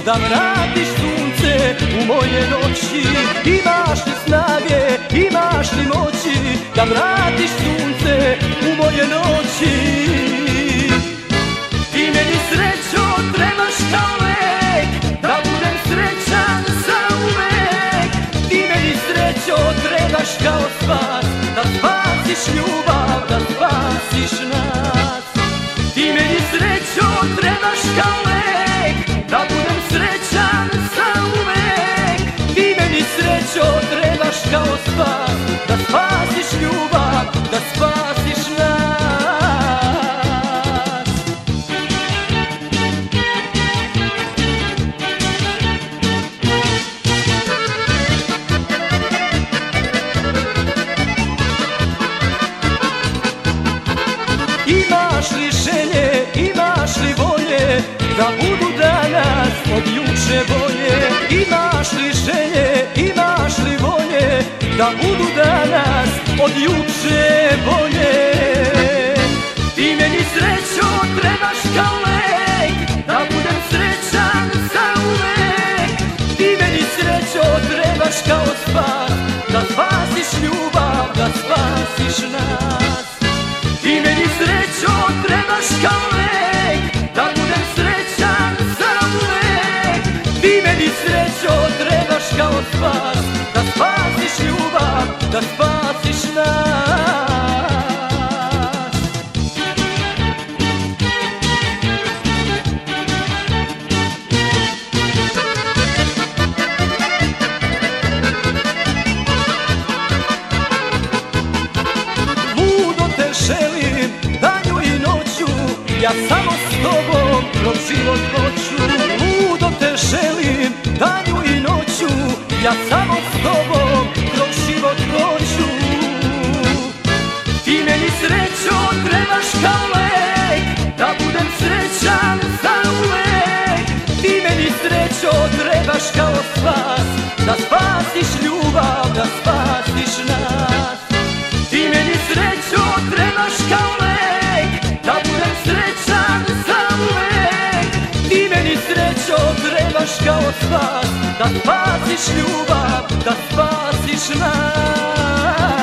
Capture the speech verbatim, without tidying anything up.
da vratiš sunce u moje noći. Imaš li snage, imaš li moći da vratiš sunce u moje noći. Ti meni srećo trebaš kao lek, da budem srećan zauvek. Ti meni srećo trebaš kao spas, da spasiš ljubav, da spasiš nas. Ti meni srećo trebaš kao lek, da budem srećan zauvek. Ti meni srećo trebaš kao spas, da spasiš ljubav, da spasiš nas. Imaš li želje, imaš li volje da budu danas od juče bolje? Imaš li želje, imaš li volje da budu danas od juče bolje? Ti meni srećo trebaš kao lek, da budem srećan zauvek. Ti meni srećo trebaš kao spas, da spasiš ljubav, da spasiš nas. Ti meni srećo trebaš kao lek, da budem srećan zauvek. Ti meni srećo trebaš kao spas, da spasiš ljubav, da spasiš nas. Ludo te želim danju i noću, ja samo s tobom kroz život hoću. Ludo te želim danju i noću, ja samo s tobom kroz život hoću. Ti meni srećo trebaš kao lek, da budem srećan zauvek. Ti meni srećo trebaš kao spas, da spasiš ljubav, da spasiš nas. Ti meni srećo trebaš kao lek, da budem srećan zauvek. Ti meni srećo trebaš kao spas, da spasiš ljubav, da spasiš nas.